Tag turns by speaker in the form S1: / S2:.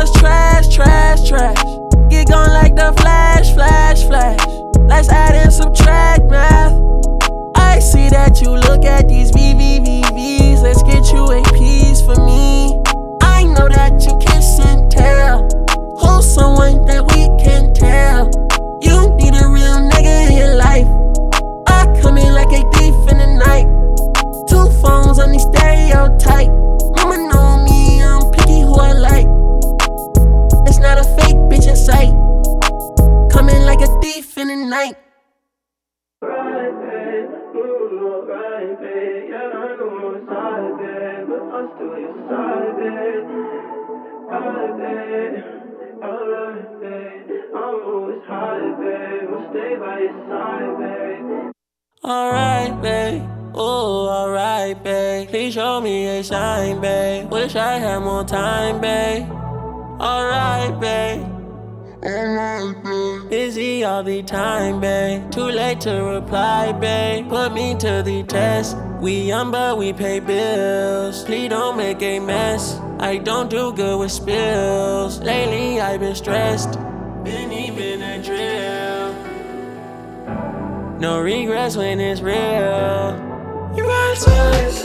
S1: was trash, trash, trash. Get gone like the flash, flash, flash. Let's add and subtract math. I see that you look at these VVVVs. Let's get you a piece for me. I know that you kiss and tell. Who's someone that we can tell? You need a real nigga in your life. I come in like a thief in the night. 2 phones on the stereotype. Mama know me, I'm picky who I like. It's not a fake bitch in sight. Coming like a thief in the night.
S2: Right, babe, right, babe. Yeah, I know it's hard, babe, but I'm still your side, babe. Right, babe, alright, babe. I'm always hard, babe. I'll stay by your side, babe.
S1: Alright, babe. Ooh, alright, babe. Please show me a sign, babe. Wish I had more time, babe. Alright, babe.
S3: Alright, babe.
S1: Busy all the time, babe. Too late to reply, babe. Put me to the test. We young, but we pay bills. Please don't make a mess. I don't do good with spills. Lately, I've been stressed. Been even a drill. No regrets when it's real. You got to